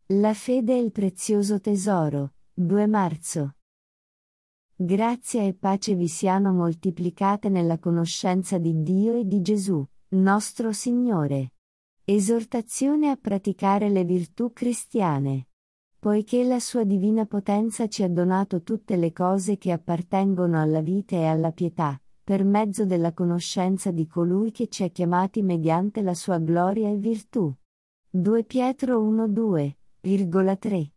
La fede è il prezioso tesoro. 2 marzo. Grazia e pace vi siano moltiplicate nella conoscenza di Dio e di Gesù, nostro Signore. Esortazione a praticare le virtù cristiane. Poiché la sua divina potenza ci ha donato tutte le cose che appartengono alla vita e alla pietà, per mezzo della conoscenza di colui che ci ha chiamati mediante la sua gloria e virtù. 2 Pietro 1:2,3.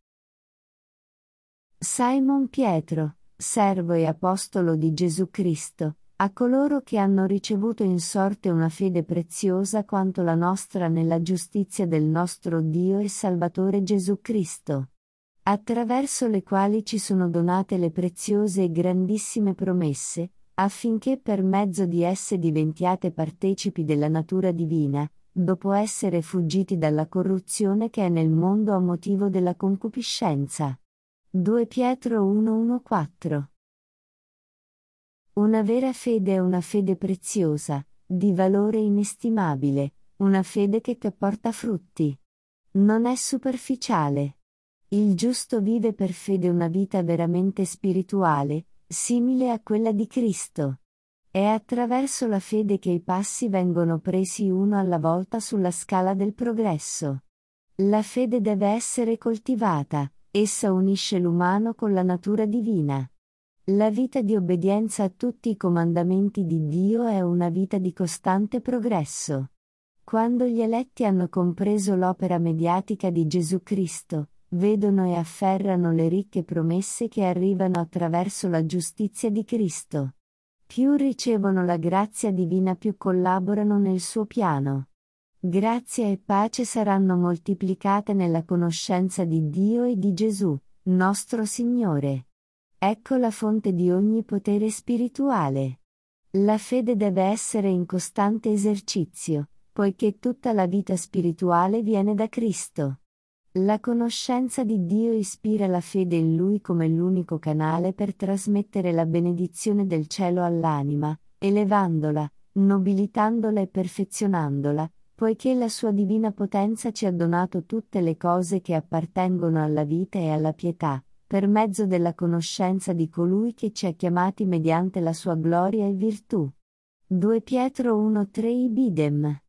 Simon Pietro, servo e apostolo di Gesù Cristo, a coloro che hanno ricevuto in sorte una fede preziosa quanto la nostra nella giustizia del nostro Dio e Salvatore Gesù Cristo, attraverso le quali ci sono donate le preziose e grandissime promesse, affinché per mezzo di esse diventiate partecipi della natura divina, dopo essere fuggiti dalla corruzione che è nel mondo a motivo della concupiscenza. 2 Pietro 1:1-4. Una vera fede è una fede preziosa, di valore inestimabile, una fede che porta frutti. Non è superficiale. Il giusto vive per fede una vita veramente spirituale, simile a quella di Cristo. È attraverso la fede che i passi vengono presi uno alla volta sulla scala del progresso. La fede deve essere coltivata, essa unisce l'umano con la natura divina. La vita di obbedienza a tutti i comandamenti di Dio è una vita di costante progresso. Quando gli eletti hanno compreso l'opera mediatica di Gesù Cristo, vedono e afferrano le ricche promesse che arrivano attraverso la giustizia di Cristo. Più ricevono la grazia divina, più collaborano nel suo piano. Grazia e pace saranno moltiplicate nella conoscenza di Dio e di Gesù, nostro Signore. Ecco la fonte di ogni potere spirituale. La fede deve essere in costante esercizio, poiché tutta la vita spirituale viene da Cristo. La conoscenza di Dio ispira la fede in Lui come l'unico canale per trasmettere la benedizione del cielo all'anima, elevandola, nobilitandola e perfezionandola, poiché la sua divina potenza ci ha donato tutte le cose che appartengono alla vita e alla pietà, per mezzo della conoscenza di colui che ci ha chiamati mediante la sua gloria e virtù. 2 Pietro 1:3 Ibidem.